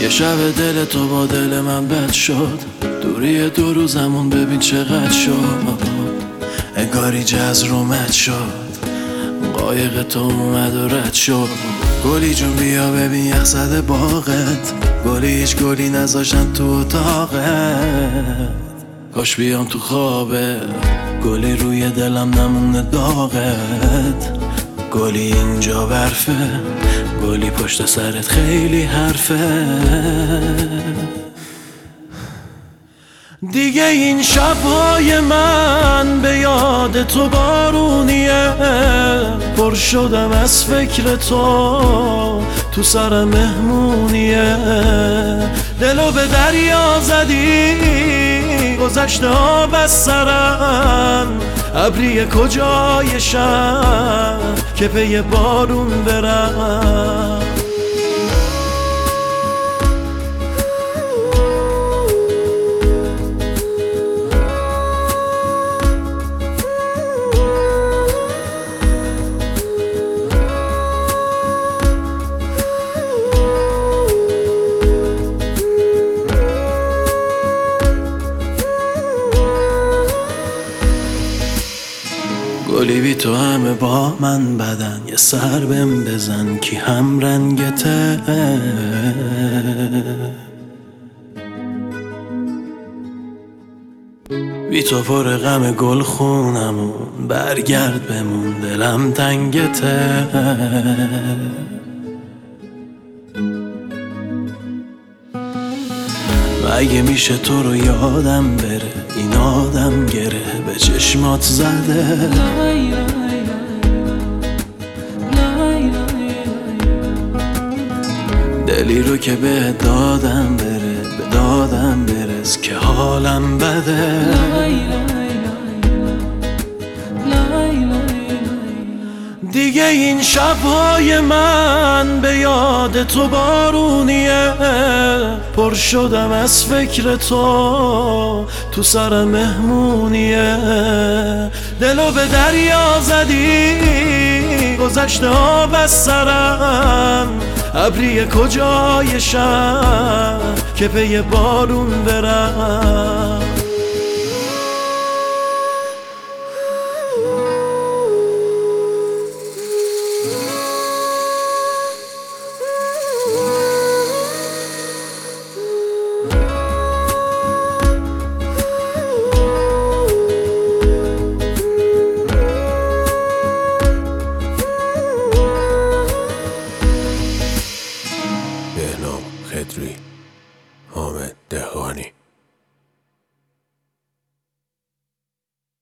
یه شب دل تو با دل من بد شد، دوری 2 روزمون ببین چقدر شد. انگاری جز رومت شد، قایق تو اومد و رد شد. گلی جون بیا ببین یخ زده باغت، گلی هیچ گلی نذاشتن تو اتاقت. کاش بیام تو خوابه، گلی روی دلم نمونه داغت. گلی اینجا برفه، گلی پشت سرت خیلی حرفه. دیگه این شبهای من به یاد تو بارونیه، پر شدم از فکر تو سر مهمونیه. دلو به دریا زدی، گذشته آب از سرم. ابری کجای شب که پی بارون برم. گلی بی تو همه با من بدن، یه سر بهم بزن کی هم رنگته. بی تو پر غم گل خونمون، برگرد بمون دلم تنگته. اگه میشه تو رو یادم بره، این آدم گره به چشمات زده. دلی رو که به دادم بره، به دادم برس که حالم بده. دیگه این شبهای من به یاد تو بارونیه، پر شدم از فکر تو سر مهمونیه. دلو به دریا زدی، گذشته آب از سرم. ابری کجای شب که پی بارون برم.